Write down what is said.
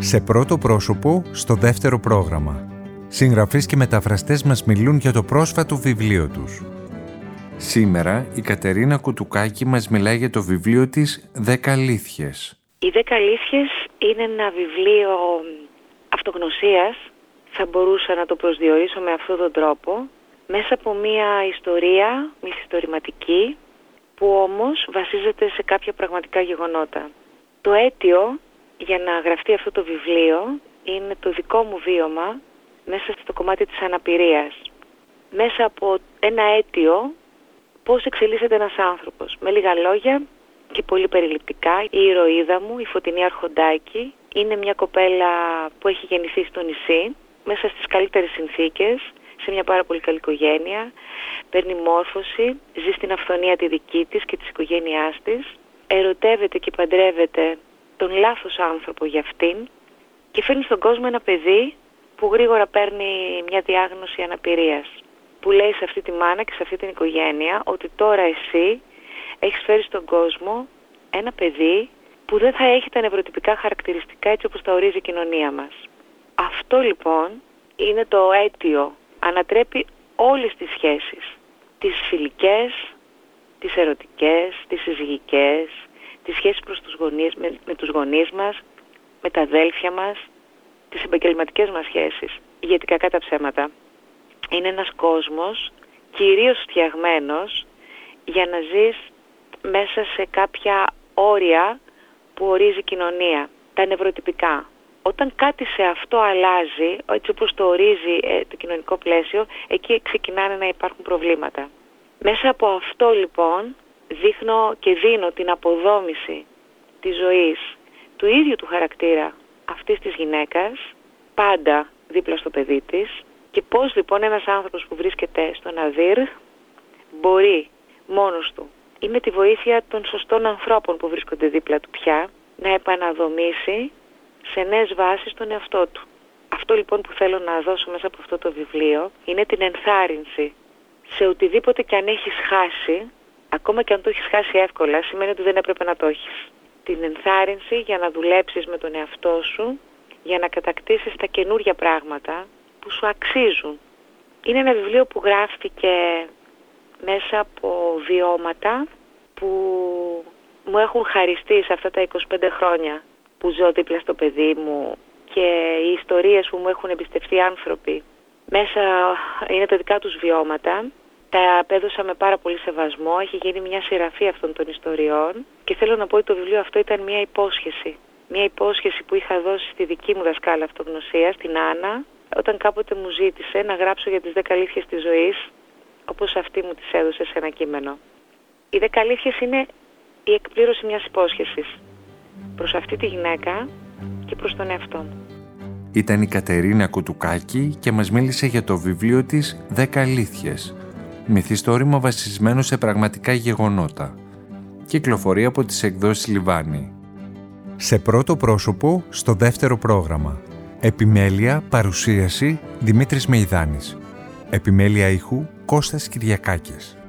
Σε πρώτο πρόσωπο, στο δεύτερο πρόγραμμα. Συγγραφείς και μεταφραστές μας μιλούν για το πρόσφατο βιβλίο τους. Σήμερα η Κατερίνα Κουτουκάκη μας μιλάει για το βιβλίο της «10 αλήθειες». Οι 10 αλήθειες είναι ένα βιβλίο αυτογνωσίας, θα μπορούσα να το προσδιορίσω με αυτόν τον τρόπο, μέσα από μια ιστορία μυθιστορηματική που όμως βασίζεται σε κάποια πραγματικά γεγονότα. Το αίτιο για να γραφτεί αυτό το βιβλίο είναι το δικό μου βίωμα μέσα στο κομμάτι της αναπηρίας. Μέσα από ένα αίτιο πώς εξελίσσεται ένας άνθρωπος. Με λίγα λόγια και πολύ περιληπτικά, η ηρωίδα μου, η Φωτεινή Αρχοντάκη, είναι μια κοπέλα που έχει γεννηθεί στο νησί, μέσα στις καλύτερες συνθήκες, σε μια πάρα πολύ καλή οικογένεια, παίρνει μόρφωση, ζει στην αυθονία τη δική της και της οικογένειάς της, ερωτεύεται και παντρεύεται τον λάθος άνθρωπο για αυτήν και φέρνει στον κόσμο ένα παιδί που γρήγορα παίρνει μια διάγνωση αναπηρίας. Που λέει σε αυτή τη μάνα και σε αυτή την οικογένεια ότι τώρα εσύ έχεις φέρει στον κόσμο ένα παιδί που δεν θα έχει τα νευροτυπικά χαρακτηριστικά έτσι όπως τα ορίζει η κοινωνία μας. Αυτό λοιπόν είναι το αίτιο. Ανατρέπει όλες τις σχέσεις. Τις φιλικές, τις ερωτικές, τις συζυγικές, τις σχέσεις προς τους γονείς, με τους γονείς μας, με τα αδέλφια μας, τις επαγγελματικές μας σχέσεις. Γιατί κακά τα ψέματα. Είναι ένας κόσμος κυρίως φτιαγμένος για να ζεις μέσα σε κάποια όρια που ορίζει η κοινωνία, τα νευροτυπικά. Όταν κάτι σε αυτό αλλάζει, έτσι όπως το ορίζει το κοινωνικό πλαίσιο, εκεί ξεκινάνε να υπάρχουν προβλήματα. Μέσα από αυτό λοιπόν δείχνω και δίνω την αποδόμηση της ζωής του ίδιου του χαρακτήρα αυτής της γυναίκας, πάντα δίπλα στο παιδί της, και πώς λοιπόν ένας άνθρωπος που βρίσκεται στον Αδύρ μπορεί μόνος του ή με τη βοήθεια των σωστών ανθρώπων που βρίσκονται δίπλα του πια να επαναδομήσει σε νέες βάσεις τον εαυτό του. Αυτό λοιπόν που θέλω να δώσω μέσα από αυτό το βιβλίο είναι την ενθάρρυνση σε οτιδήποτε και αν έχεις χάσει, ακόμα και αν το έχεις χάσει εύκολα, σημαίνει ότι δεν έπρεπε να το έχεις. Την ενθάρρυνση για να δουλέψεις με τον εαυτό σου, για να κατακτήσεις τα καινούργια πράγματα που σου αξίζουν. Είναι ένα βιβλίο που γράφτηκε μέσα από βιώματα που μου έχουν χαριστεί σε αυτά τα 25 χρόνια που ζω δίπλα στο παιδί μου και οι ιστορίες που μου έχουν εμπιστευτεί άνθρωποι. Μέσα είναι τα δικά τους βιώματα. Τα απέδωσα με πάρα πολύ σεβασμό. Έχει γίνει μια σειραφή αυτών των ιστοριών και θέλω να πω ότι το βιβλίο αυτό ήταν μια υπόσχεση. Μια υπόσχεση που είχα δώσει στη δική μου δασκάλα αυτογνωσίας, την Άννα, όταν κάποτε μου ζήτησε να γράψω για τις 10 αλήθειες της ζωής, όπως αυτή μου τις έδωσε σε ένα κείμενο. Οι 10 αλήθειες είναι η εκπλήρωση μιας υπόσχεσης προς αυτή τη γυναίκα και προς τον εαυτό μου. Ήταν η Κατερίνα Κουτουκάκη και μας μίλησε για το βιβλίο της «10 αλήθειες». Μυθιστόρημα βασισμένο σε πραγματικά γεγονότα. Κυκλοφορεί από τις εκδόσεις Λιβάνι. Σε πρώτο πρόσωπο, στο δεύτερο πρόγραμμα. Επιμέλεια, παρουσίαση, Δημήτρης Μεϊδάνης. Επιμέλεια ήχου, Κώστας Κυριακάκης.